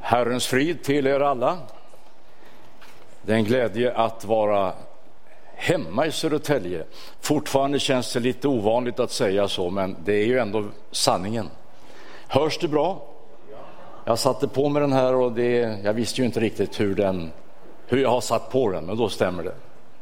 Herrens frid till er alla. Det är en glädje att vara hemma i Södertälje. Fortfarande känns det lite ovanligt att säga så, men det är ju ändå sanningen. Hörs det bra? Jag satte på mig den här och jag visste ju inte riktigt hur jag har satt på den, men då stämmer det.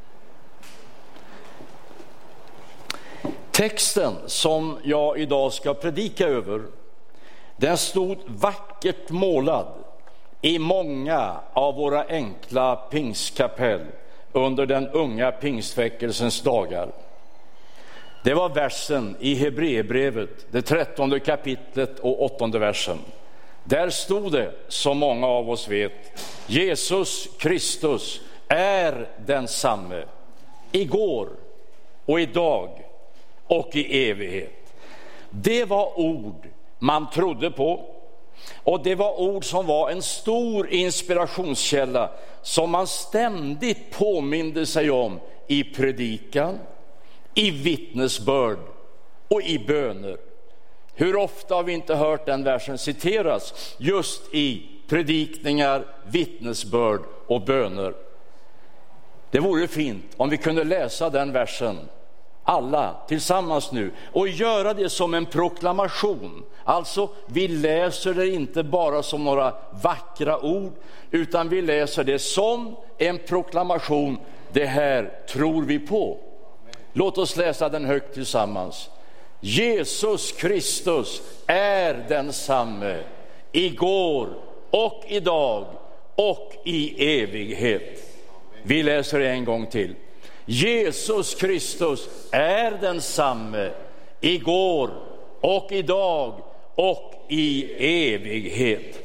Texten som jag idag ska predika över, den stod vackert målad i många av våra enkla pingstkapell under den unga pingstväckelsens dagar. Det var versen i Hebreerbrevet, det 13:e kapitlet och 8:e versen. Där stod det, som många av oss vet, Jesus Kristus är densamme igår och idag och i evighet. Det var ord man trodde på, och det var ord som var en stor inspirationskälla som man ständigt påminde sig om i predikan, i vittnesbörd och i böner. Hur ofta har vi inte hört den versen citeras just i predikningar, vittnesbörd och böner? Det vore fint om vi kunde läsa den versen alla tillsammans nu och göra det som en proklamation. Alltså, vi läser det inte bara som några vackra ord, utan vi läser det som en proklamation. Det här tror vi på. Låt oss läsa den högt tillsammans. Jesus Kristus är densamme igår och idag och i evighet. Vi läser en gång till. Jesus Kristus är densamme igår och idag och i evighet.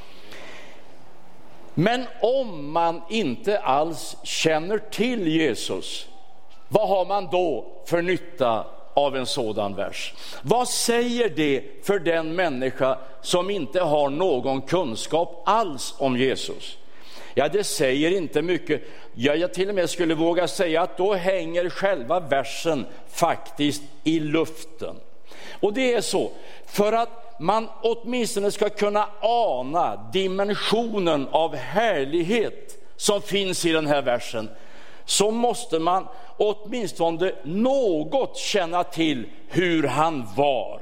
Men om man inte alls känner till Jesus, vad har man då för nytta av en sådan vers? Vad säger det för den människa som inte har någon kunskap alls om Jesus? Ja, det säger inte mycket. Jag till och med skulle våga säga att då hänger själva versen faktiskt i luften. Och det är så, för att man åtminstone ska kunna ana dimensionen av härlighet som finns i den här versen, så måste man åtminstone något känna till hur han var.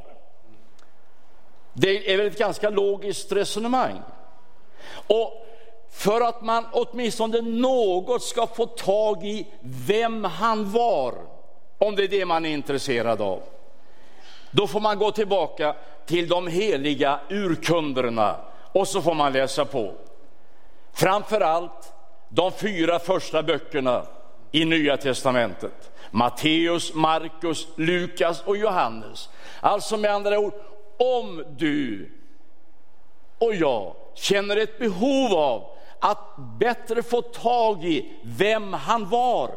Det är väl ett ganska logiskt resonemang. Och för att man åtminstone något ska få tag i vem han var, om det är det man är intresserad av, då får man gå tillbaka till de heliga urkunderna och så får man läsa på. Framförallt de 4 första böckerna i Nya testamentet. Matteus, Markus, Lukas och Johannes. Alltså med andra ord, om du och jag känner ett behov av att bättre få tag i vem han var,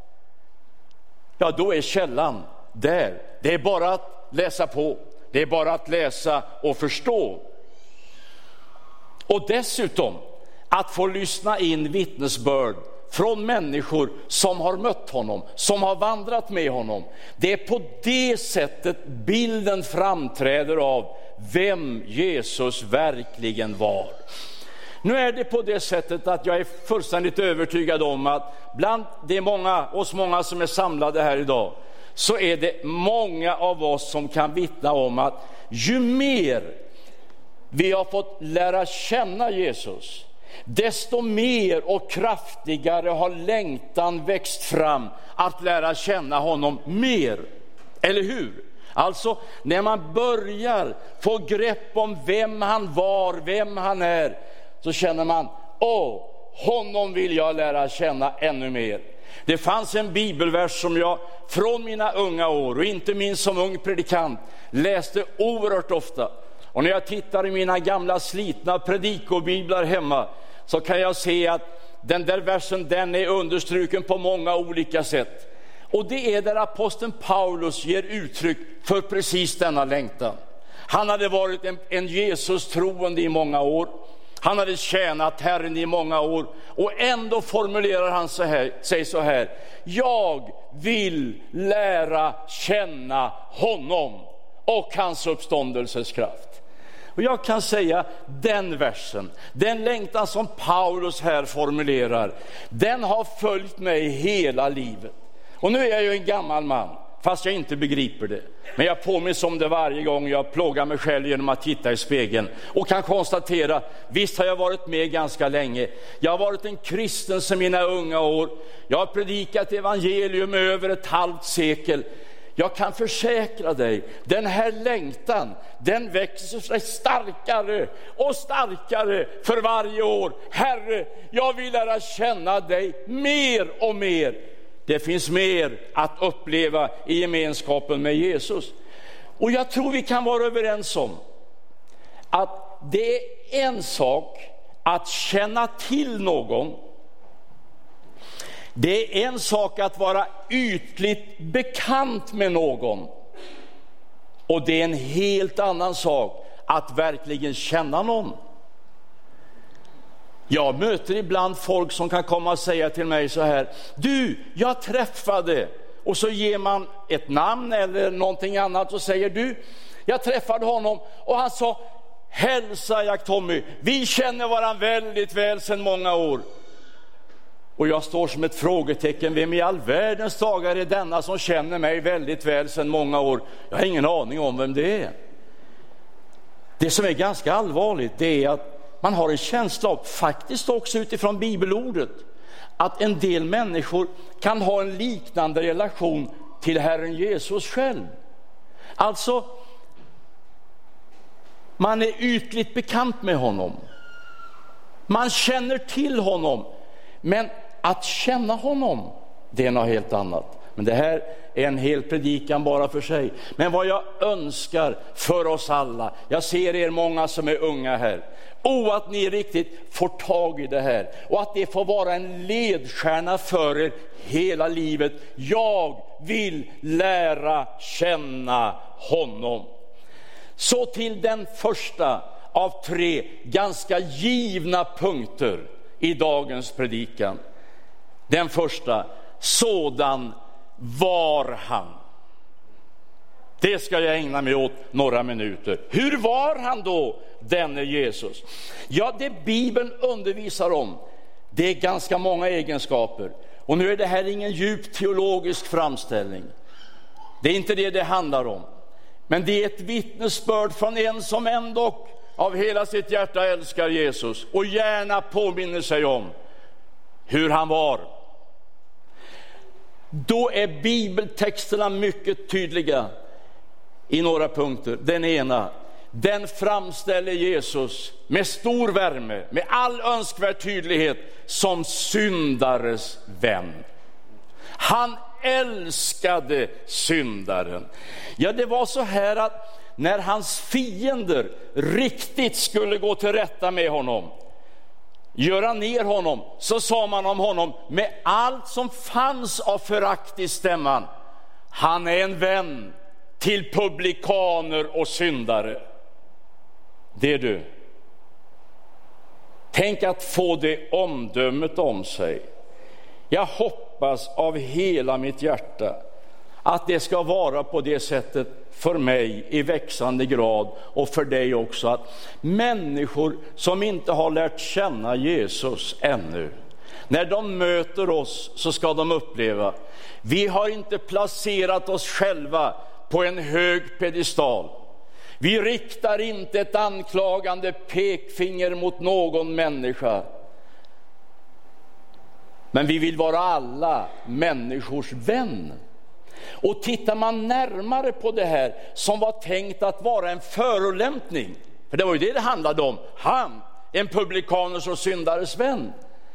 ja, då är källan där. Det är bara att läsa på. Det är bara att läsa och förstå. Och dessutom att få lyssna in vittnesbörd från människor som har mött honom, som har vandrat med honom. Det är på det sättet bilden framträder av vem Jesus verkligen var. Nu är det på det sättet att jag är fullständigt övertygad om att bland oss många som är samlade här idag, så är det många av oss som kan vittna om att ju mer vi har fått lära känna Jesus, desto mer och kraftigare har längtan växt fram att lära känna honom mer. Eller hur? Alltså, när man börjar få grepp om vem han var, vem han är, så känner man, honom vill jag lära känna ännu mer. Det fanns en bibelvers som jag från mina unga år, och inte minst som ung predikant, läste oerhört ofta. Och när jag tittar i mina gamla slitna predikobiblar hemma, så kan jag se att den där versen, den är understruken på många olika sätt. Och det är där aposteln Paulus ger uttryck för precis denna längtan. Han hade varit en Jesus troende i många år. Han hade tjänat Herren i många år. Och ändå formulerar han sig så här: jag vill lära känna honom och hans uppståndelseskraft. Och jag kan säga den versen, den längtan som Paulus här formulerar, den har följt mig hela livet. Och nu är jag ju en gammal man, fast jag inte begriper det. Men jag påminns om det varje gång jag plågar mig själv genom att titta i spegeln. Och kan konstatera, visst har jag varit med ganska länge. Jag har varit en kristen sedan mina unga år. Jag har predikat evangelium över ett halvt sekel. Jag kan försäkra dig, den här längtan, den växer sig starkare och starkare för varje år. Herre, jag vill lära känna dig mer och mer. Det finns mer att uppleva i gemenskapen med Jesus. Och jag tror vi kan vara överens om att det är en sak att känna till någon. Det är en sak att vara ytligt bekant med någon. Och det är en helt annan sak att verkligen känna någon. Jag möter ibland folk som kan komma och säga till mig så här: du, jag träffade, och så ger man ett namn eller någonting annat och säger: du, jag träffade honom och han sa: hälsa Jack Tommy, vi känner varandra väldigt väl sedan många år. Och jag står som ett frågetecken, vem i all världens dagar är denna som känner mig väldigt väl sedan många år? Jag har ingen aning om vem det är. Det som är ganska allvarligt, det är att man har en känsla av, faktiskt också utifrån bibelordet, att en del människor kan ha en liknande relation till Herren Jesus själv. Alltså, man är ytligt bekant med honom. Man känner till honom. Men att känna honom, det är något helt annat. Men det här är en hel predikan bara för sig. Men vad jag önskar för oss alla, jag ser er många som är unga här, att ni riktigt får tag i det här och att det får vara en ledstjärna för er hela livet. Jag vill lära känna honom. Så till den första av 3 ganska givna punkter i dagens predikan. Den första: sådan var han. Det ska jag ägna mig åt några minuter. Hur var han då, denne Jesus? Ja, det Bibeln undervisar om, det är ganska många egenskaper. Och nu är det här ingen djup teologisk framställning. Det är inte det det handlar om. Men det är ett vittnesbörd från en som ändå av hela sitt hjärta älskar Jesus och gärna påminner sig om hur han var. Då är bibeltexterna mycket tydliga i några punkter. Den ena, den framställer Jesus med stor värme, med all önskvärd tydlighet, som syndares vän. Han älskade syndaren. Ja, det var så här att när hans fiender riktigt skulle gå till rätta med honom, göra ner honom, så sa man om honom med allt som fanns av förakt i stämman: han är en vän till publikaner och syndare. Det är du. Tänk att få det omdömet om sig. Jag hoppas av hela mitt hjärta att det ska vara på det sättet för mig i växande grad, och för dig också, att människor som inte har lärt känna Jesus ännu, när de möter oss så ska de uppleva: vi har inte placerat oss själva på en hög pedestal. Vi riktar inte ett anklagande pekfinger mot någon människa. Men vi vill vara alla människors vän. Och tittar man närmare på det här som var tänkt att vara en förolämpning, för det var ju det handlade om, han, en publikaners och syndares vän,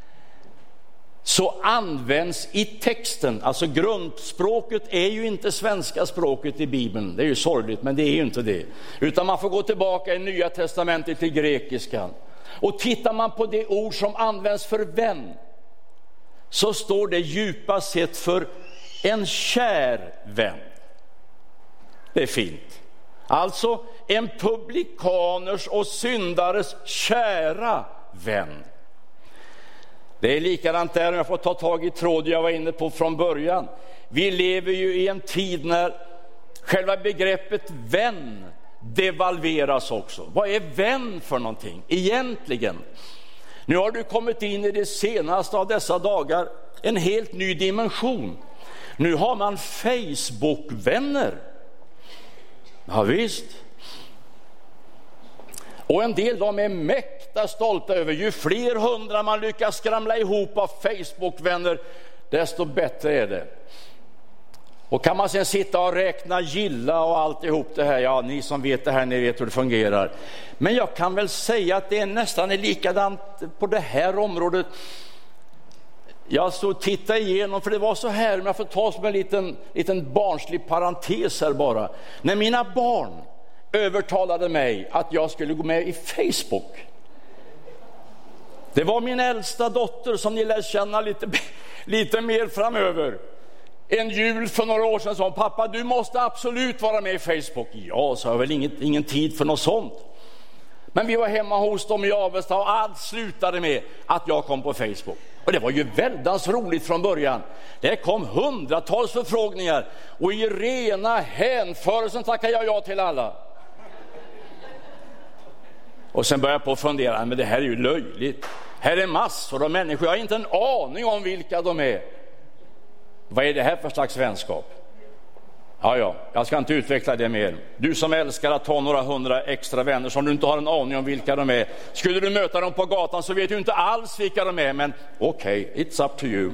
så används i texten, alltså grundspråket är ju inte svenska språket i Bibeln, det är ju sorgligt, men det är ju inte det, utan man får gå tillbaka i Nya testamentet till grekiskan. Och tittar man på det ord som används för vän, så står det djupast sett för en kär vän. Det är fint. Alltså en publikaners och syndares kära vän. Det är likadant där, om jag får ta tag i tråd jag var inne på från början. Vi lever ju i en tid när själva begreppet vän devalveras också. Vad är vän för någonting egentligen? Nu har du kommit in i det senaste av dessa dagar en helt ny dimension. Nu har man Facebook-vänner. Ja visst. Och en del de är mäkta stolta över. Ju fler 100 man lyckas skramla ihop av Facebook-vänner, desto bättre är det. Och kan man sen sitta och räkna gilla och alltihop det här, ja ni som vet det här, ni vet hur det fungerar. Men jag kan väl säga att det är nästan likadant på det här området. Jag så titta igenom, för det var så här, om jag får ta som en liten barnslig parentes här bara. När mina barn övertalade mig att jag skulle gå med i Facebook. Det var min äldsta dotter som ni lär känna lite mer framöver. En jul för några år sedan sa pappa, du måste absolut vara med i Facebook. Ja, så har jag väl ingen tid för något sånt. Men vi var hemma hos dem i Avesta och allt slutade med att jag kom på Facebook. Och det var ju väldigt roligt från början. Det kom hundratals förfrågningar och i rena hänförelsen tackade jag ja till alla. Och sen började jag på att fundera, men det här är ju löjligt. Här är massor av människor, jag har inte en aning om vilka de är. Vad är det här för slags vänskap? Ja, jag ska inte utveckla det mer. Du som älskar att ta några 100 extra vänner som du inte har en aning om vilka de är. Skulle du möta dem på gatan så vet du inte alls vilka de är, men okej, it's up to you.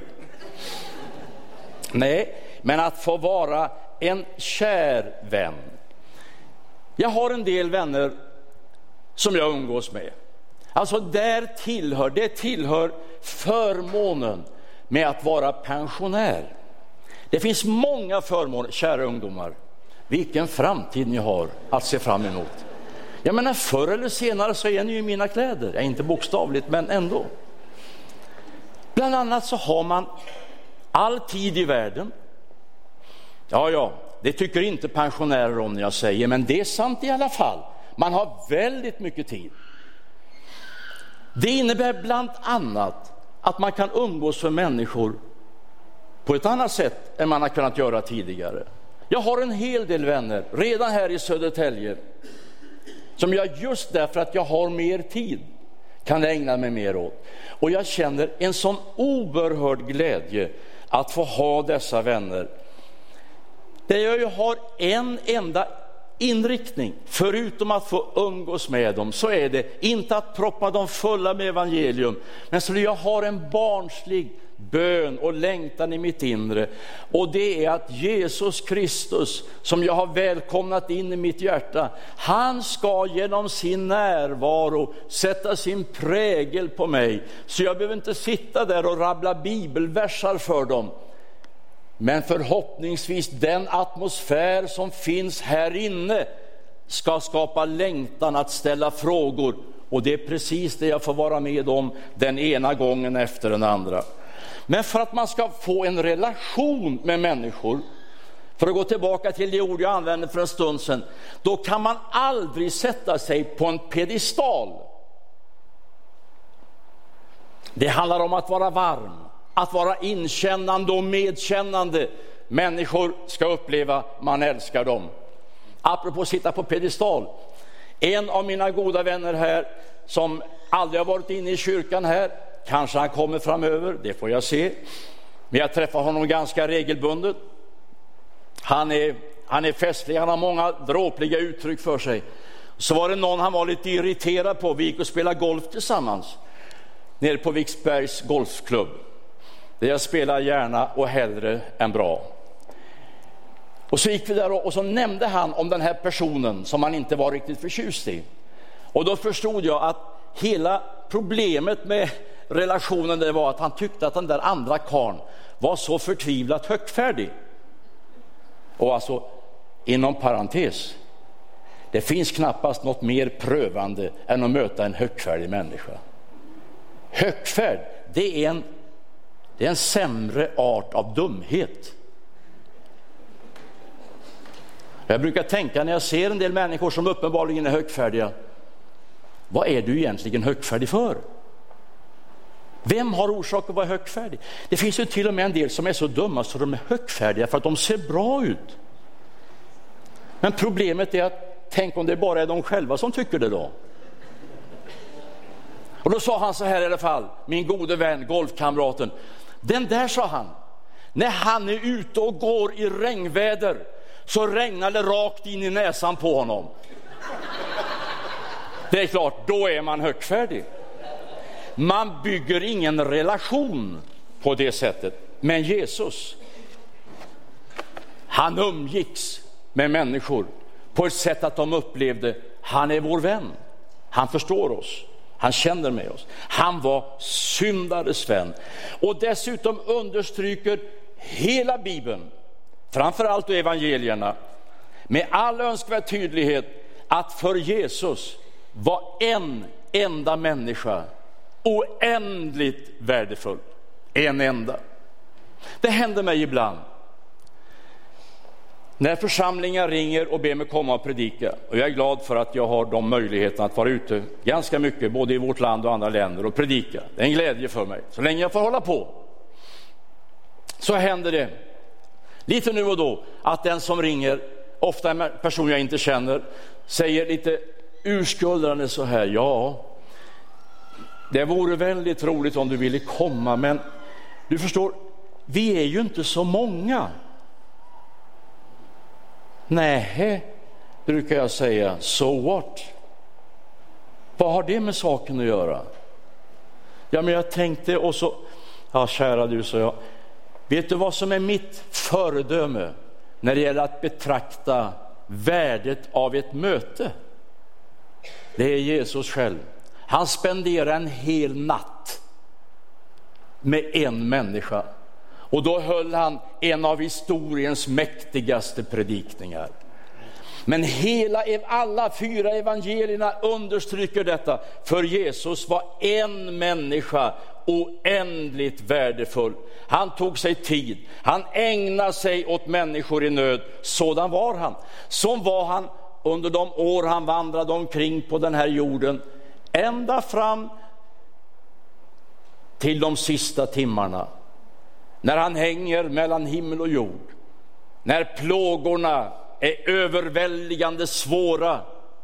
Nej, men att få vara en kär vän. Jag har en del vänner som jag umgås med. Alltså det tillhör förmånen med att vara pensionär. Det finns många förmåner, kära ungdomar. Vilken framtid ni har att se fram emot. Jag menar, förr eller senare så är ni ju i mina kläder. Ja, inte bokstavligt, men ändå. Bland annat så har man all tid i världen. Ja, det tycker inte pensionärer om när jag säger, men det är sant i alla fall. Man har väldigt mycket tid. Det innebär bland annat att man kan umgås med människor på ett annat sätt än man har kunnat göra tidigare. Jag har en hel del vänner redan här i Södertälje som jag just därför att jag har mer tid kan ägna mig mer åt. Och jag känner en sån oerhörd glädje att få ha dessa vänner. Där jag ju har en enda inriktning, förutom att få umgås med dem, så är det inte att proppa dem fulla med evangelium, men så jag har en barnslig bön och längtan i mitt inre, och det är att Jesus Kristus, som jag har välkomnat in i mitt hjärta, han ska genom sin närvaro sätta sin prägel på mig, så jag behöver inte sitta där och rabbla bibelversar för dem. Men förhoppningsvis den atmosfär som finns här inne ska skapa längtan att ställa frågor. Och det är precis det jag får vara med om den ena gången efter den andra. Men för att man ska få en relation med människor, för att gå tillbaka till det ord jag använde för en stund sedan, då kan man aldrig sätta sig på en pedestal. Det handlar om att vara varm, att vara inkännande och medkännande. Människor ska uppleva man älskar dem. Apropå sitta på pedestal. En av mina goda vänner här som aldrig har varit inne i kyrkan här, kanske han kommer framöver, det får jag se. Men jag träffar honom ganska regelbundet. Han är festlig, han har många dråpliga uttryck för sig. Så var det någon han var lite irriterad på. Vi gick och spelade golf tillsammans nere på Viksbergs golfklubb. Där jag spelar gärna och hellre än bra. Och så gick vi där och så nämnde han om den här personen som han inte var riktigt förtjust i. Och då förstod jag att hela problemet med relationen det var att han tyckte att den där andra karln var så förtvivlat högfärdig. Och alltså, inom parentes, det finns knappast något mer prövande än att möta en högfärdig människa. Högfärd, det är en sämre art av dumhet. Jag brukar tänka när jag ser en del människor som uppenbarligen är högfärdiga, vad är du egentligen högfärdig för? Vem har orsak att vara högfärdig? Det finns ju till och med en del som är så dumma så de är högfärdiga för att de ser bra ut. Men problemet är att tänk om det bara är de själva som tycker det då. Och då sa han så här i alla fall, min gode vän, golfkamraten. Den där, sa han, när han är ute och går i regnväder så regnar det rakt in i näsan på honom. Det är klart, då är man högfärdig. Man bygger ingen relation på det sättet. Men Jesus, han umgicks med människor på ett sätt att de upplevde, han är vår vän. Han förstår oss. Han känner med oss. Han var syndares vän. Och dessutom understryker hela Bibeln, framförallt evangelierna, med all önskvärd tydlighet att för Jesus var en enda människa oändligt värdefull. En enda. Det händer mig ibland när församlingar ringer och ber mig komma och predika. Och jag är glad för att jag har de möjligheterna att vara ute ganska mycket, både i vårt land och andra länder, och predika. Det är en glädje för mig, så länge jag får hålla på. Så händer det lite nu och då att den som ringer, ofta en person jag inte känner, säger lite urskuldrande så här: ja, det vore väldigt roligt om du ville komma, men du förstår, vi är ju inte så många. Nej, brukar jag säga, so what? Vad har det med saken att göra? Ja, men jag tänkte, och så, ja, kära du, så jag, vet du vad som är mitt föredöme när det gäller att betrakta värdet av ett möte? Det är Jesus själv. Han spenderar en hel natt med en människa. Och då höll han en av historiens mäktigaste predikningar. Men alla 4 evangelierna understryker detta. För Jesus var en människa oändligt värdefull. Han tog sig tid. Han ägnade sig åt människor i nöd. Sådan var han. Som var han under de år han vandrade omkring på den här jorden. Ända fram till de sista timmarna. När han hänger mellan himmel och jord. När plågorna är överväldigande svåra.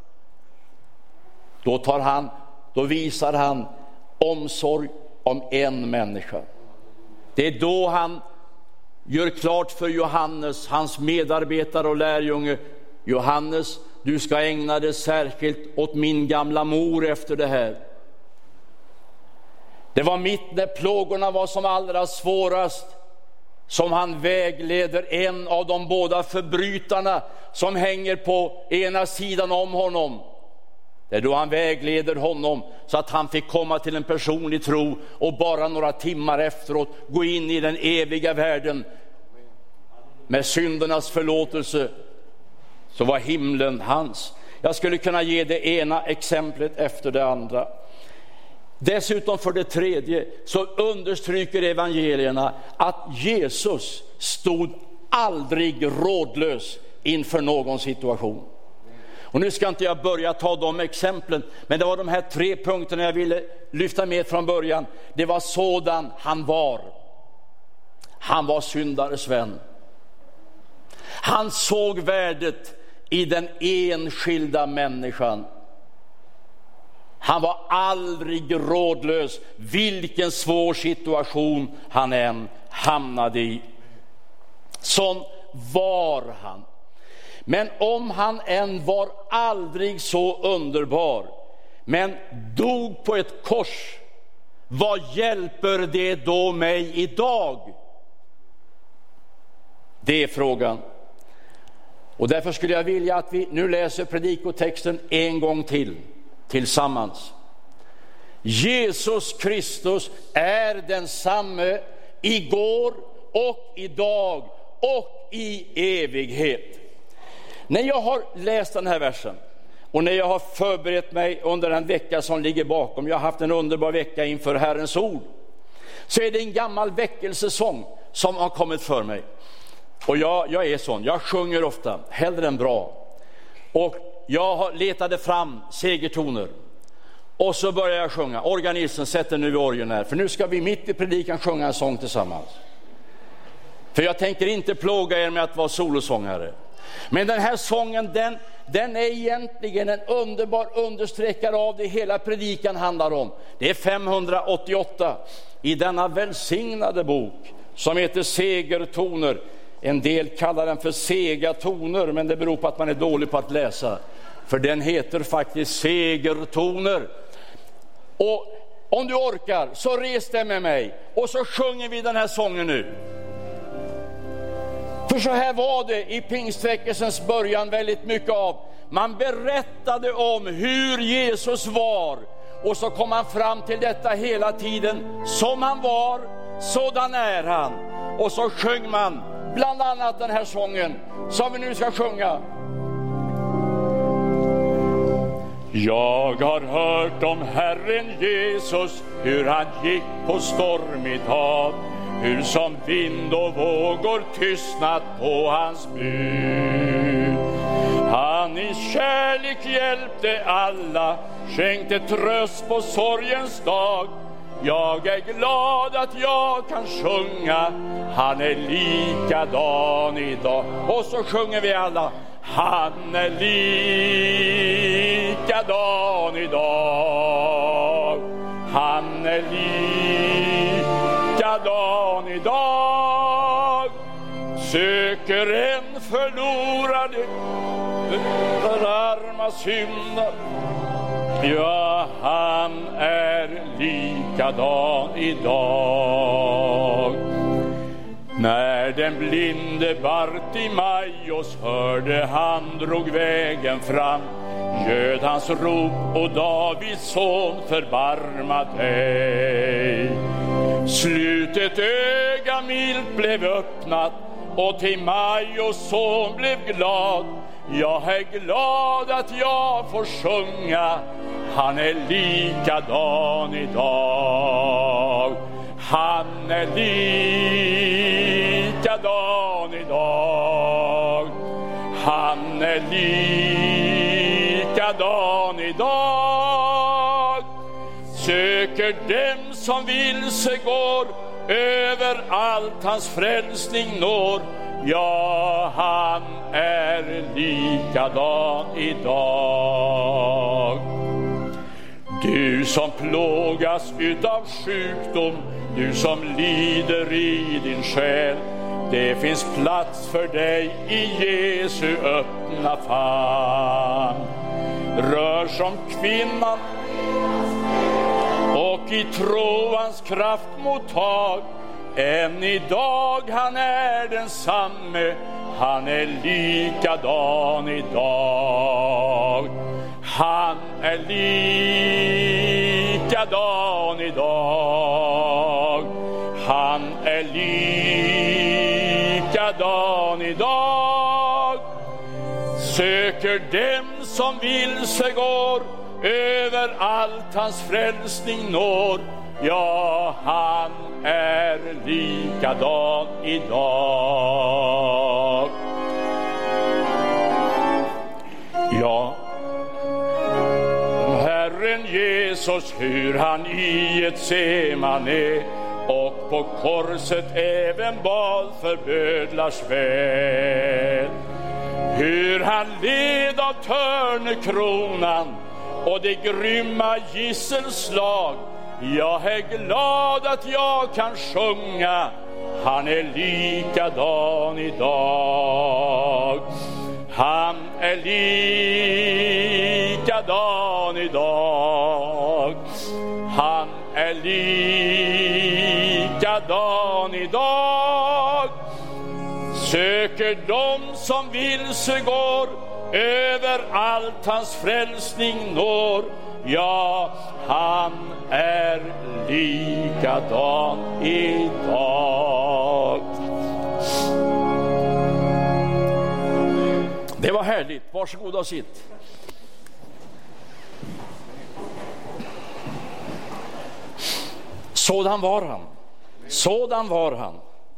Då visar han omsorg om en människa. Det är då han gör klart för Johannes, hans medarbetare och lärjunge: Johannes, du ska ägna dig särskilt åt min gamla mor efter det här. Det var mitt när plågorna var som allra svårast som han vägleder en av de båda förbrytarna som hänger på ena sidan om honom. Det är då han vägleder honom så att han fick komma till en personlig tro och bara några timmar efteråt gå in i den eviga världen med syndernas förlåtelse. Så var himlen hans. Jag skulle kunna ge det ena exemplet efter det andra. Dessutom, för det tredje, så understryker evangelierna att Jesus stod aldrig rådlös inför någon situation. Och nu ska inte jag börja ta de exemplen, men det var de här 3 punkterna jag ville lyfta med från början. Det var sådan han var. Han var syndares vän. Han såg värdet i den enskilda människan. Han var aldrig rådlös, vilken svår situation han än hamnade i. Sån var han. Men om han än var aldrig så underbar, men dog på ett kors, vad hjälper det då mig idag? Det är frågan. Och därför skulle jag vilja att vi nu läser predikotexten en gång till tillsammans. Jesus Kristus är densamme igår och idag och i evighet. När jag har läst den här versen och när jag har förberett mig under en vecka som ligger bakom, jag har haft en underbar vecka inför Herrens ord, så är det en gammal väckelsesång som har kommit för mig. Och jag är sån, jag sjunger ofta, hellre än bra. Och jag letade fram segertoner. Och så börjar jag sjunga. Organisten sätter nu i orgeln här, för nu ska vi mitt i predikan sjunga en sång tillsammans. För jag tänker inte plåga er med att vara solosångare. Men den här sången, den är egentligen en underbar understreckare av det hela predikan handlar om. Det är 588 i denna välsignade bok som heter Segertoner. En del kallar den för Segatoner, men det beror på att man är dålig på att läsa. För den heter faktiskt Segertoner. Och om du orkar så res dig med mig och så sjunger vi den här sången nu. För så här var det i pingstväckelsens början väldigt mycket av. Man berättade om hur Jesus var. Och så kom man fram till detta hela tiden. Som han var, sådan är han. Och så sjöng man bland annat den här sången som vi nu ska sjunga. Jag har hört om Herren Jesus, hur han gick på stormigt hav, hur som vind och vågor tystnat på hans bud. Han i kärlek hjälpte alla, skänkte tröst på sorgens dag. Jag är glad att jag kan sjunga, han är likadan idag. Och så sjunger vi alla. Han är likadan idag. Han är likadan idag. Söker en förlorad arma syndare. Ja, han är likadan idag. När den blinde Bartimaios hörde han drog vägen fram, göd hans rop och Davids son förbarma dig. Slutet öga milt blev öppnat och Timaios son blev glad. Jag är glad att jag får sjunga, han är likadan idag. Han är likadan idag. Han är likadan idag. Söker dem som vilse går, över allt hans frälsning når. Ja, han är likadan idag. Du som plågas utav sjukdom, du som lider i din själ, det finns plats för dig i Jesu öppna famn. Rör som kvinnan och i trådans kraft mottag. Än idag han är densamme, han är likadan idag. Han är likadan idag. Han är likadan idag. Söker dem som vilse går, över allt hans frälsning når. Ja, han är likadan idag. Ja, Herren Jesus, hur han i ett Getsemane och på korset även bad för bödlars väl. Hur han led av törnekronan och det grymma gisselslag. Jag är glad att jag kan sjunga, han är likadan idag. Han är likadan idag. Han är likadan idag. Söker dem som vilse går, över allt hans frälsning når. Ja, han är likadan idag. Det var härligt. Varsågod och sitt. Sådan var han. Sådan var han.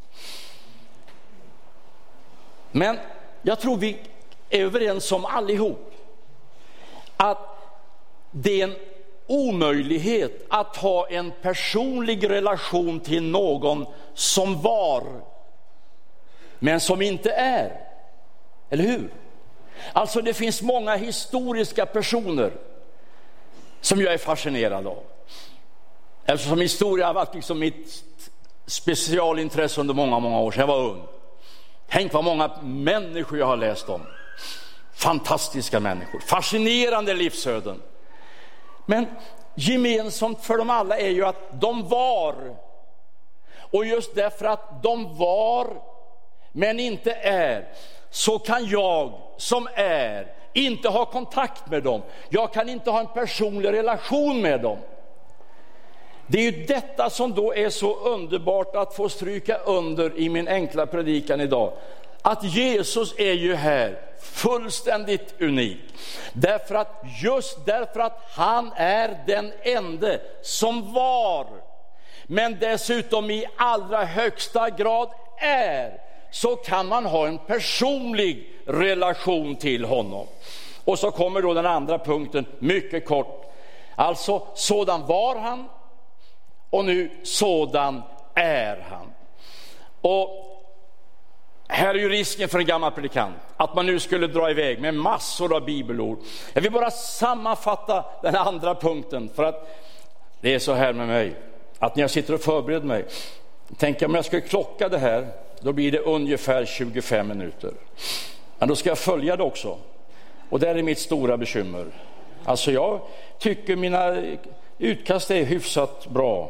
Men jag tror vi är överens om allihop att det är en omöjlighet att ha en personlig relation till någon som var men som inte är. Eller hur? Alltså det finns många historiska personer som jag är fascinerad av. Eftersom historia har varit liksom mitt specialintresse under många, många år sedan jag var ung. Tänk vad många människor jag har läst om. Fantastiska människor, fascinerande livsöden. Men gemensamt för dem alla är ju att de var. Och just därför att de var men inte är, så kan jag som är inte ha kontakt med dem. Jag kan inte ha en personlig relation med dem. Det är ju detta som då är så underbart att få stryka under i min enkla predikan idag. Att Jesus är ju här fullständigt unik. Just därför att han är den ende som var, men dessutom i allra högsta grad är, så kan man ha en personlig relation till honom. Och så kommer då den andra punkten mycket kort. Alltså sådan var han och nu sådan är han. Och här är ju risken för en gammal predikant att man nu skulle dra iväg med massor av bibelord. Jag vill bara sammanfatta den andra punkten, för att det är så här med mig att när jag sitter och förbereder mig, tänker om jag ska klocka det här, då blir det ungefär 25 minuter. Men då ska jag följa det också. Och det är mitt stora bekymmer. Alltså jag tycker mina utkast är hyfsat bra.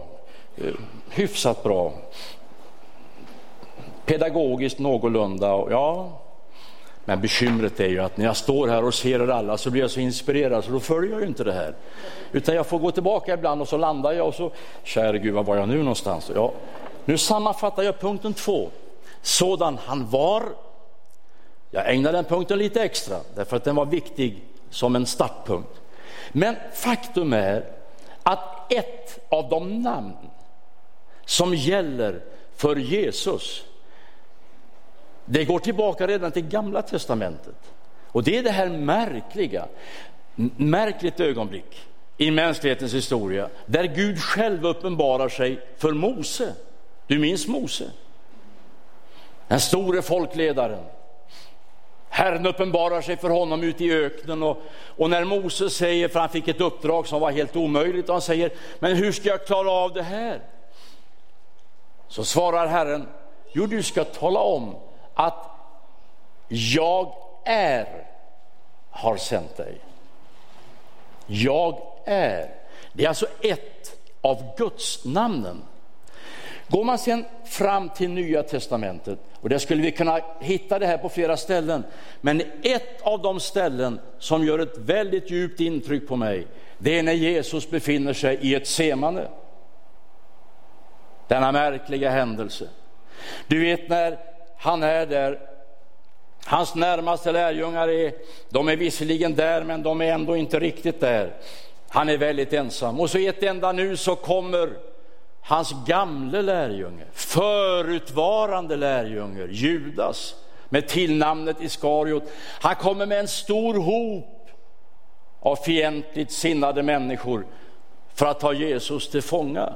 Pedagogiskt någorlunda, ja. Men bekymret är ju att när jag står här och ser er alla så blir jag så inspirerad, så då följer jag ju inte det här. Utan jag får gå tillbaka ibland och så landar jag och så, käre Gud, vad var jag nu någonstans? Ja, nu sammanfattar jag punkten 2. Sådan han var. Jag ägnar den punkten lite extra därför att den var viktig som en startpunkt. Men faktum är att ett av de namn som gäller för Jesus, det går tillbaka redan till Gamla testamentet. Och det är det här märkligt ögonblick i mänsklighetens historia där Gud själv uppenbarar sig för Mose. Du minns Mose? Den store folkledaren. Herren uppenbarar sig för honom ute i öknen och när Mose säger, för han fick ett uppdrag som var helt omöjligt, och han säger, men hur ska jag klara av det här? Så svarar Herren, jo, du ska tala om att jag har sänt dig. Jag är. Det är alltså ett av Guds namnen. Går man sen fram till Nya testamentet, och där skulle vi kunna hitta det här på flera ställen, men ett av de ställen som gör ett väldigt djupt intryck på mig, det är när Jesus befinner sig i ett Getsemane. Denna märkliga händelse. Du vet, när han är där, hans närmaste lärjungar de är visserligen där, men de är ändå inte riktigt där. Han är väldigt ensam. Och så i ett enda nu så kommer hans gamle lärjunge, förutvarande lärjunge, Judas, med tillnamnet Iskariot. Han kommer med en stor hop av fientligt sinnade människor för att ta Jesus till fånga.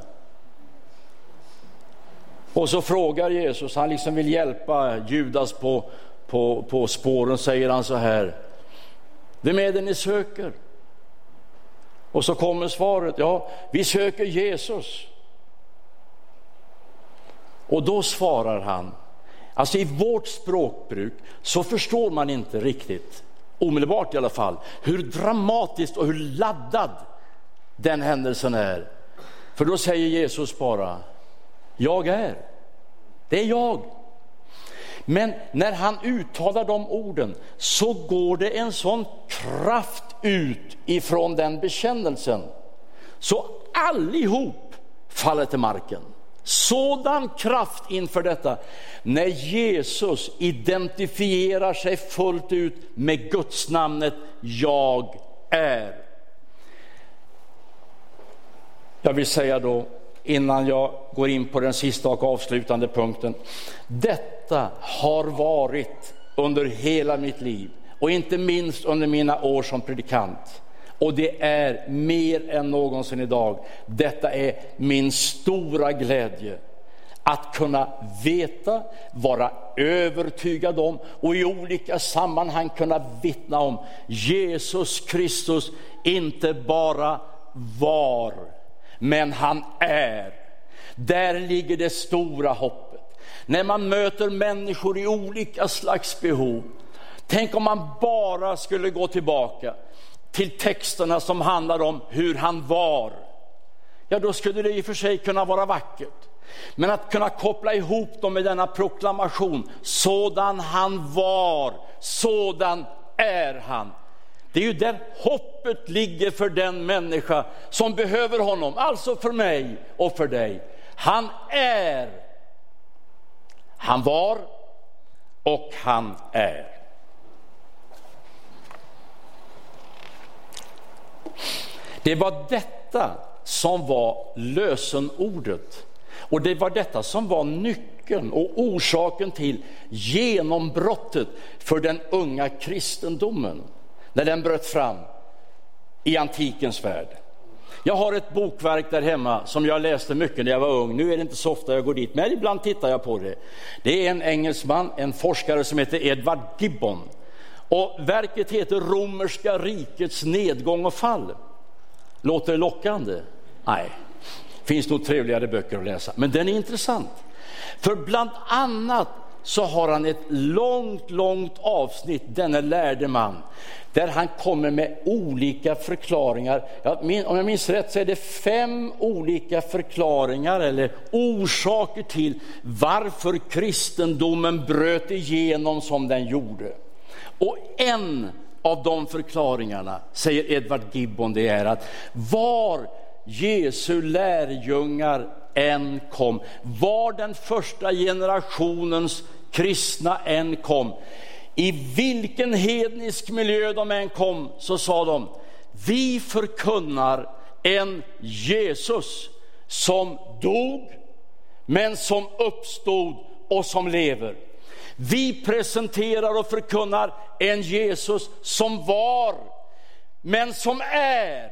Och så frågar Jesus, han liksom vill hjälpa Judas på spåren, säger han så här: vem är det ni söker? Och så kommer svaret, ja, vi söker Jesus. Och då svarar han, alltså i vårt språkbruk så förstår man inte riktigt, omedelbart i alla fall, hur dramatiskt och hur laddad den händelsen är. För då säger Jesus bara, jag är. Det är jag. Men när han uttalar de orden så går det en sån kraft ut ifrån den bekännelsen, så allihop faller till marken. Sådan kraft inför detta, när Jesus identifierar sig fullt ut med Guds namnet jag är. Jag vill säga då, innan jag går in på den sista och avslutande punkten, detta har varit under hela mitt liv och inte minst under mina år som predikant. Och det är mer än någonsin idag. Detta är min stora glädje. att kunna veta, vara övertygad om och i olika sammanhang kunna vittna om Jesus Kristus inte bara var, men han är. Där ligger det stora hoppet. När man möter människor i olika slags behov, tänk om man bara skulle gå tillbaka till texterna som handlar om hur han var. Ja, då skulle det i och för sig kunna vara vackert. Men att kunna koppla ihop dem med denna proklamation, sådan han var, sådan är han. Det är ju där hoppet ligger för den människa som behöver honom, alltså för mig och för dig. Han är, han var och han är. Det var detta som var lösenordet. Och det var detta som var nyckeln och orsaken till genombrottet för den unga kristendomen. När den bröt fram i antikens värld. Jag har ett bokverk där hemma som jag läste mycket när jag var ung. Nu är det inte så ofta jag går dit, men ibland tittar jag på det. Det är en engelsman, en forskare som heter Edward Gibbon. Och verket heter Romerska rikets nedgång och fall. Låter det lockande? Nej. Finns nog trevligare böcker att läsa. Men den är intressant. För bland annat så har han ett långt avsnitt, denne lärde man, där han kommer med olika förklaringar. Om jag minns rätt så är det 5 olika förklaringar eller orsaker till varför kristendomen bröt igenom som den gjorde. Och en av de förklaringarna, säger Edward Gibbon, det är att var Jesu lärjungar än kom, var den första generationens kristna än kom, i vilken hednisk miljö de än kom, så sa de: vi förkunnar en Jesus som dog men som uppstod och som lever. Vi presenterar och förkunnar en Jesus som var men som är.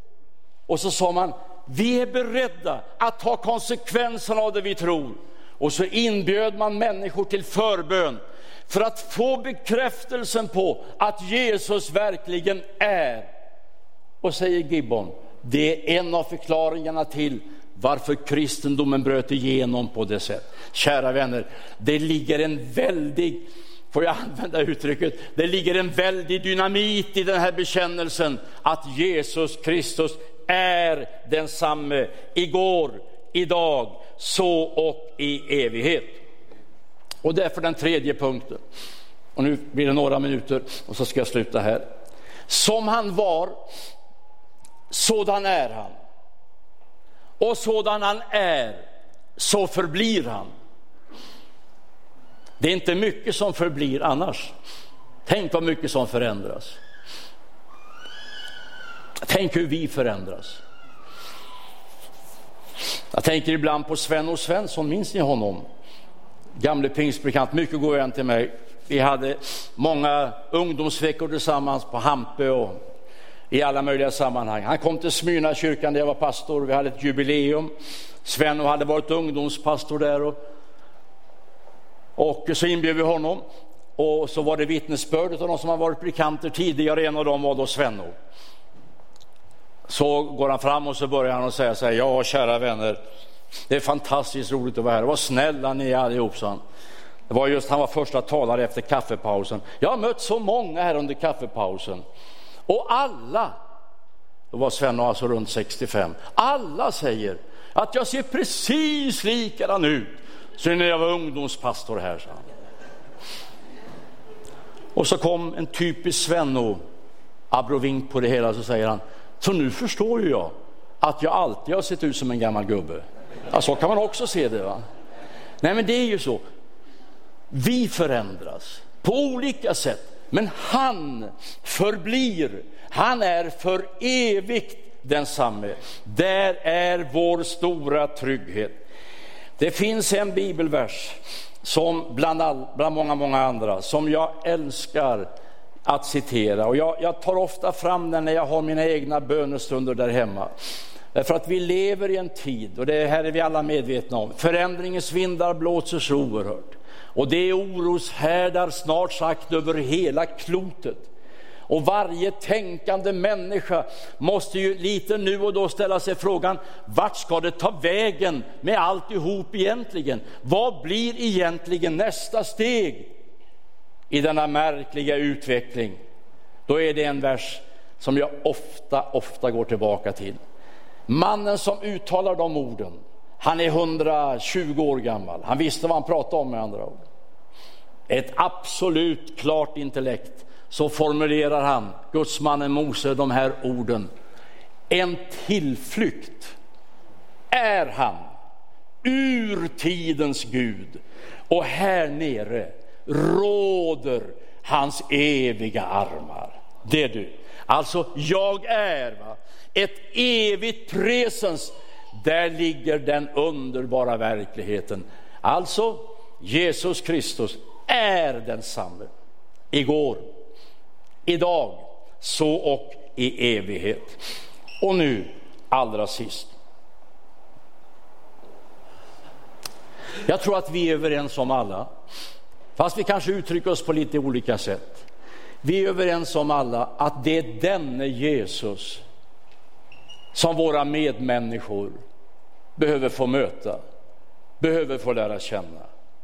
Och så sa man: vi är beredda att ta konsekvenserna av det vi tror. Och så inbjöd man människor till förbön för att få bekräftelsen på att Jesus verkligen är. Och säger Gibbon, det är en av förklaringarna till varför kristendomen bröt igenom på det sätt. Kära vänner, det ligger en väldig, får jag använda uttrycket, det ligger en väldig dynamit i den här bekännelsen att Jesus Kristus är densamme igår, idag, så och i evighet. Och därför den tredje punkten. Och nu blir det några minuter och så ska jag sluta här. Som han var, sådan är han. Och sådan han är, så förblir han. Det är inte mycket som förblir annars. Tänk vad mycket som förändras. Tänk hur vi förändras. Jag tänker ibland på Sven och Svensson, minns ni honom? Gamle pingstbekant, mycket går igen till mig. Vi hade många ungdomsveckor tillsammans på Hampe och i alla möjliga sammanhang. Han kom till Smyrna kyrkan där jag var pastor. Vi hade ett jubileum. Sven hade varit ungdomspastor där och så inbjöd vi honom. Och så var det vittnesbörd av de som har varit prekanter tidigare. En av dem var då Sven. Så går han fram och så börjar han att säga så här: ja, kära vänner, det är fantastiskt roligt att vara här. Vad snälla ni är allihop, sa han. Det var just, han var första talare efter kaffepausen. Jag har mött så många här under kaffepausen. Och alla, då var Sven alltså runt 65, alla säger att jag ser precis likadan ut som när jag var ungdomspastor här, sa han. Och så kom en typisk Sven abrovink på det hela, så säger han: så nu förstår ju jag att jag alltid har sett ut som en gammal gubbe. Ja, så kan man också se det, va? Nej, men det är ju så. Vi förändras på olika sätt. Men han förblir. Han är för evigt densamme. Där är vår stora trygghet. Det finns en bibelvers som bland många andra som jag älskar att citera. Och jag tar ofta fram den när jag har mina egna bönestunder där hemma. Därför att vi lever i en tid, och det här är vi alla medvetna om, förändringens vindar blåser så oerhört. Och det är oroshärdar snart sagt över hela klotet. Och varje tänkande människa måste ju lite nu och då ställa sig frågan, vart ska det ta vägen med alltihop egentligen? Vad blir egentligen nästa steg i denna märkliga utveckling? Då är det en vers som jag ofta går tillbaka till. Mannen som uttalar de orden, han är 120 år gammal. Han visste vad han pratade om med andra ord. Ett absolut klart intellekt. Så formulerar han, gudsmannen Mose, de här orden. En tillflykt är han ur tidens Gud, och här nere råder hans eviga armar. Det är du. Alltså jag är ett evigt presens. Där ligger den underbara verkligheten. Alltså Jesus Kristus är densamme. Igår, idag, så och i evighet. Och nu allra sist. Jag tror att vi är överens om alla, fast vi kanske uttrycker oss på lite olika sätt. Vi är överens om alla att det är denne Jesus som våra medmänniskor behöver få möta, behöver få lära känna.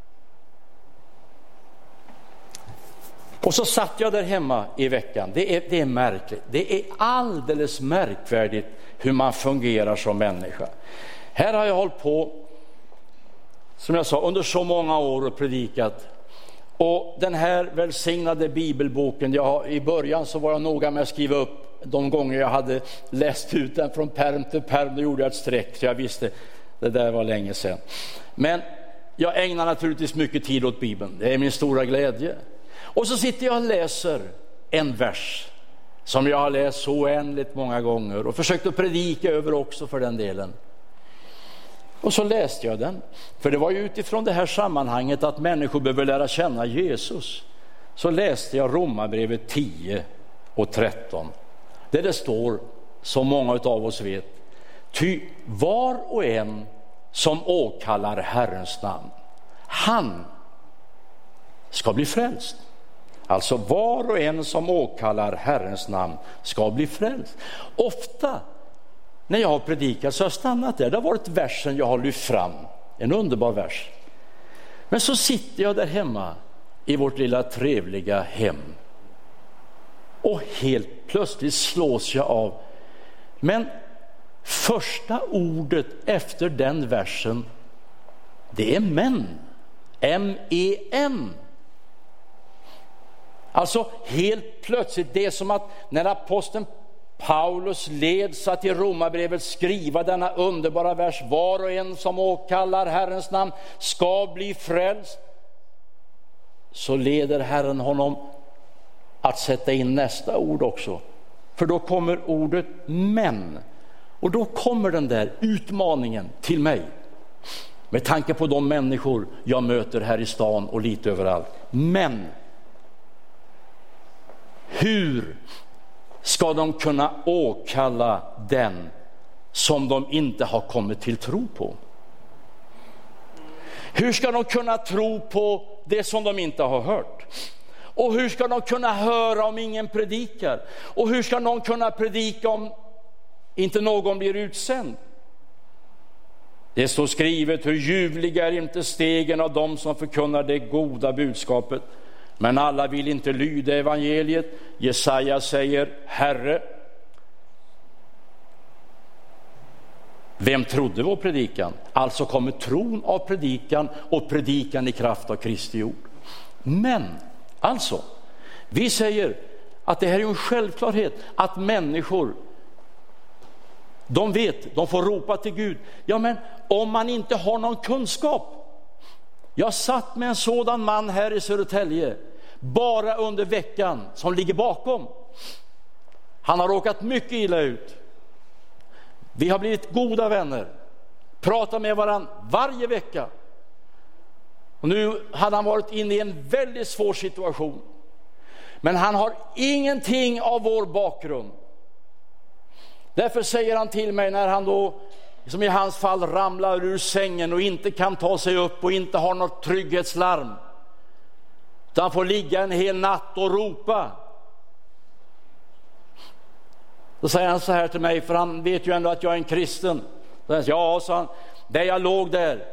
Och så satt jag där hemma i veckan. Det är märkligt. Det är alldeles märkvärdigt hur man fungerar som människa. Här har jag hållit på, som jag sa, under så många år och predikat. Och den här välsignade bibelboken, i början så var jag noga med att skriva upp de gånger jag hade läst ut den från pärm till pärm. Då gjorde jag ett streck, så jag visste det där var länge sedan. Men jag ägnar naturligtvis mycket tid åt Bibeln. Det är min stora glädje. Och så sitter jag och läser en vers som jag har läst så oändligt många gånger och försökt att predika över också för den delen. Och så läste jag den, för det var ju utifrån det här sammanhanget att människor behöver lära känna Jesus. Så läste jag Romarbrevet 10 och 13, där det står, som många av oss vet, ty var och en som åkallar Herrens namn, han ska bli frälst. Alltså var och en som åkallar Herrens namn ska bli frälst. Ofta när jag har predikat så har jag stannat där. Det har varit versen jag har lyft fram. En underbar vers. Men så sitter jag där hemma i vårt lilla trevliga hem. Och helt plötsligt slås jag av. Men första ordet efter den versen, det är men. M-E-N. Alltså helt plötsligt, det är som att när aposteln Paulus leds att i Romarbrevet skriva denna underbara vers, var och en som åkallar Herrens namn ska bli frälst, så leder Herren honom att sätta in nästa ord också. För då kommer ordet men. Och då kommer den där utmaningen till mig. Med tanke på de människor jag möter här i stan och lite överallt. Men hur ska de kunna åkalla den som de inte har kommit till tro på? Hur ska de kunna tro på det som de inte har hört? Och hur ska de kunna höra om ingen predikar? Och hur ska någon kunna predika om inte någon blir utsänd? Det står skrivet, hur ljuvliga är inte stegen av dem som förkunnar det goda budskapet. Men alla vill inte lyda evangeliet. Jesaja säger, Herre, vem trodde vår predikan? Alltså kommer tron av predikan och predikan i kraft av Kristi ord. Men alltså, vi säger att det här är en självklarhet att människor, de vet, de får ropa till Gud. Ja, men om man inte har någon kunskap. Jag satt med en sådan man här i Södertälje bara under veckan som ligger bakom. Han har råkat mycket illa ut. Vi har blivit goda vänner. Pratar med varandra varje vecka. Och nu hade han varit inne i en väldigt svår situation. Men han har ingenting av vår bakgrund. Därför säger han till mig när han då, som i hans fall, ramlar ur sängen och inte kan ta sig upp och inte har något trygghetslarm. Så han får ligga en hel natt och ropa. Då säger han så här till mig, för han vet ju ändå att jag är en kristen. Så säger, ja, sa han, där jag låg där,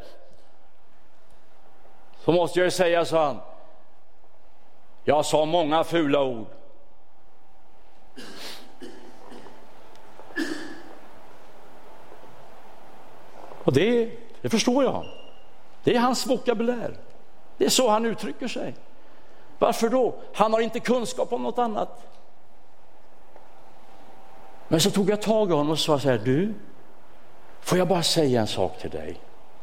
så måste jag säga, sa han, jag sa många fula ord. Och det förstår jag. Det är hans vokabulär. Det är så han uttrycker sig. Varför då? Han har inte kunskap om något annat. Men så tog jag tag i honom och sa så här, du, får jag bara säga en sak till dig?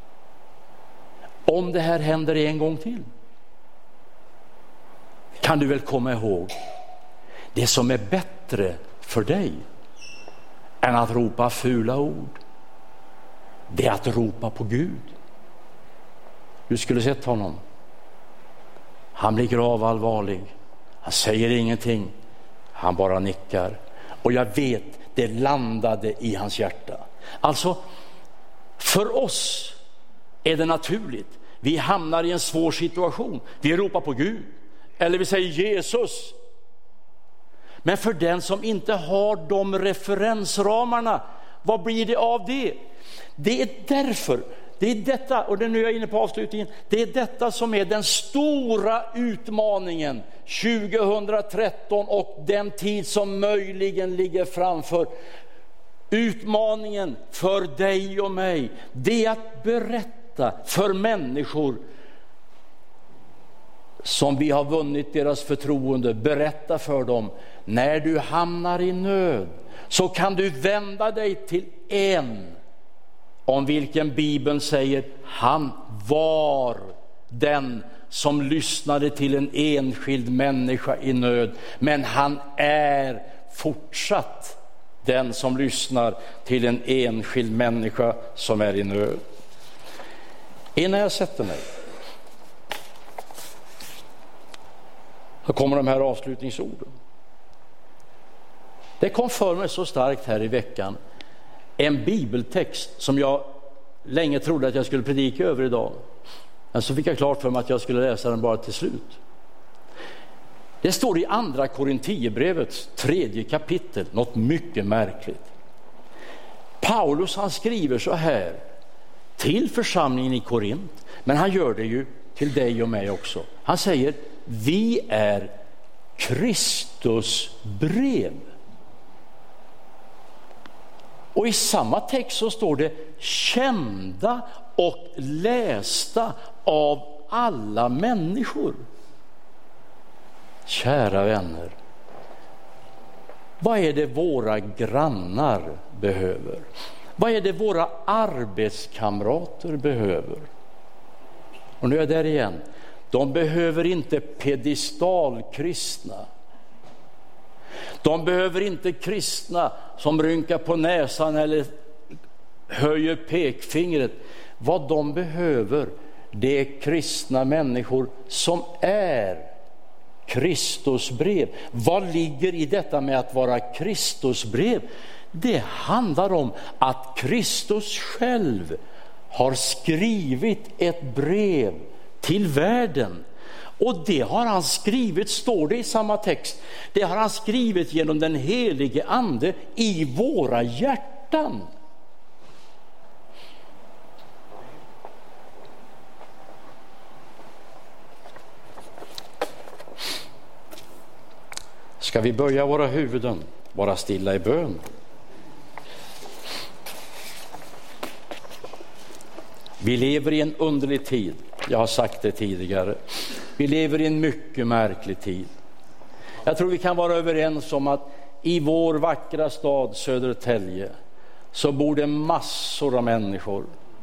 Om det här händer en gång till, kan du väl komma ihåg, det som är bättre för dig än att ropa fula ord, det är att ropa på Gud. Du skulle sett honom. Han blir gravallvarlig. Han säger ingenting. Han bara nickar. Och jag vet, det landade i hans hjärta. Alltså, för oss är det naturligt. Vi hamnar i en svår situation. Vi ropar på Gud. Eller vi säger Jesus. Men för den som inte har de referensramarna, vad blir det av det? Det är därför, det är detta, och det är nu jag är inne på avslutningen, det är detta som är den stora utmaningen 2013 och den tid som möjligen ligger framför. Utmaningen för dig och mig, det är att berätta för människor som vi har vunnit deras förtroende, berätta för dem, när du hamnar i nöd så kan du vända dig till en om vilken Bibeln säger, han var den som lyssnade till en enskild människa i nöd, men han är fortsatt den som lyssnar till en enskild människa som är i nöd. Innan jag sätter mig, så kommer de här avslutningsorden. Det kom för mig så starkt här i veckan, en bibeltext som jag länge trodde att jag skulle predika över idag. Men så fick jag klart för mig att jag skulle läsa den bara till slut. Det står i andra Korinthierbrevets 3:e kapitel, något mycket märkligt. Paulus, han skriver så här till församlingen i Korint, men han gör det ju till dig och mig också. Han säger, vi är Kristus brev. Och i samma text så står det, kända och lästa av alla människor. Kära vänner, vad är det våra grannar behöver? Vad är det våra arbetskamrater behöver? Och nu är jag där igen. De behöver inte pedestalkristna. De behöver inte kristna som rynkar på näsan eller höjer pekfingret. Vad de behöver, det är kristna människor som är Kristusbrev. Vad ligger i detta med att vara Kristusbrev? Det handlar om att Kristus själv har skrivit ett brev till världen. Och det har han skrivit, står det i samma text, det har han skrivit genom den helige ande i våra hjärtan. Ska vi böja våra huvuden, vara stilla i bön? Vi lever i en underlig tid. Jag har sagt det tidigare. Vi lever i en mycket märklig tid. Jag tror vi kan vara överens om att i vår vackra stad Södertälje så bor det massor av människor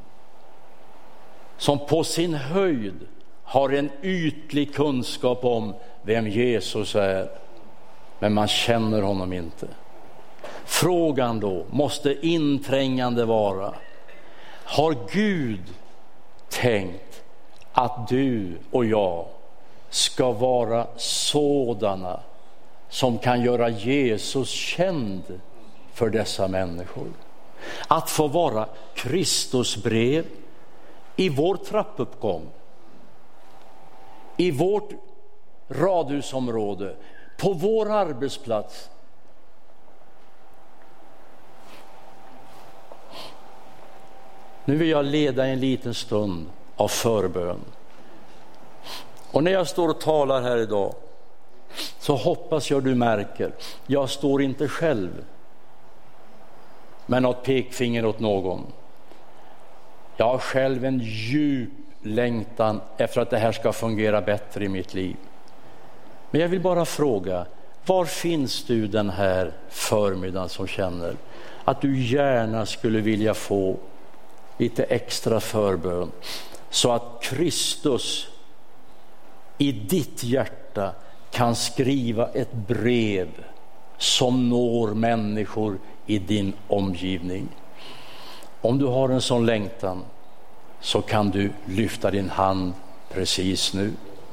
som på sin höjd har en ytlig kunskap om vem Jesus är. Men man känner honom inte. Frågan då måste inträngande vara, har Gud tänkt att du och jag ska vara sådana som kan göra Jesus känd för dessa människor. Att få vara Kristusbrev i vår trappuppgång, i vårt radhusområde, på vår arbetsplats. Nu vill jag leda en liten stund av förbön. Och när jag står och talar här idag så hoppas jag du märker, jag står inte själv med något pekfinger åt någon. Jag har själv en djup längtan efter att det här ska fungera bättre i mitt liv. Men jag vill bara fråga, var finns du den här förmiddagen som känner att du gärna skulle vilja få lite extra förbön så att Kristus i ditt hjärta kan skriva ett brev som når människor i din omgivning. Om du har en sån längtan så kan du lyfta din hand precis nu.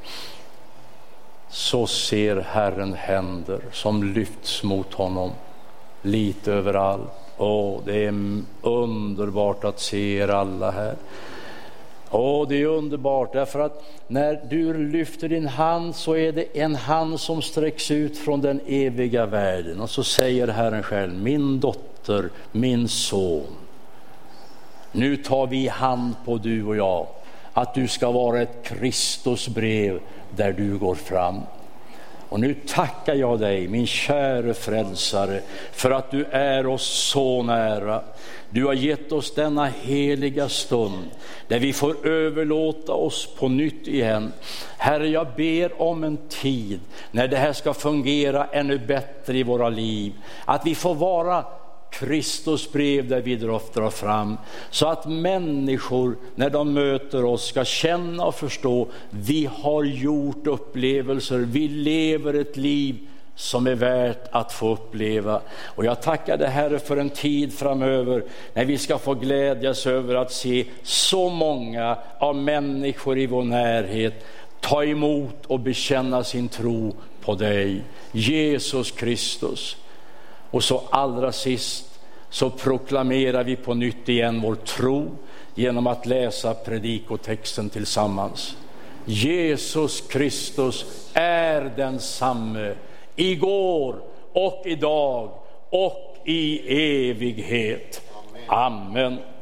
Så ser Herren händer som lyfts mot honom lite överallt. Det är underbart att se er alla här. Det är underbart därför att när du lyfter din hand så är det en hand som sträcks ut från den eviga världen. Och så säger Herren själv, min dotter, min son. Nu tar vi hand på du och jag, att du ska vara ett Kristusbrev där du går fram. Och nu tackar jag dig, min käre frälsare, för att du är oss så nära. Du har gett oss denna heliga stund där vi får överlåta oss på nytt igen. Herre, jag ber om en tid när det här ska fungera ännu bättre i våra liv. Att vi får vara Kristusbrev där vi drar fram, så att människor när de möter oss ska känna och förstå, vi har gjort upplevelser, vi lever ett liv som är värt att få uppleva. Och jag tackar dig, Herre, för en tid framöver när vi ska få glädjas över att se så många av människor i vår närhet ta emot och bekänna sin tro på dig, Jesus Kristus. Och så allra sist så proklamerar vi på nytt igen vår tro genom att läsa predikotexten tillsammans. Jesus Kristus är densamme igår och idag och i evighet. Amen.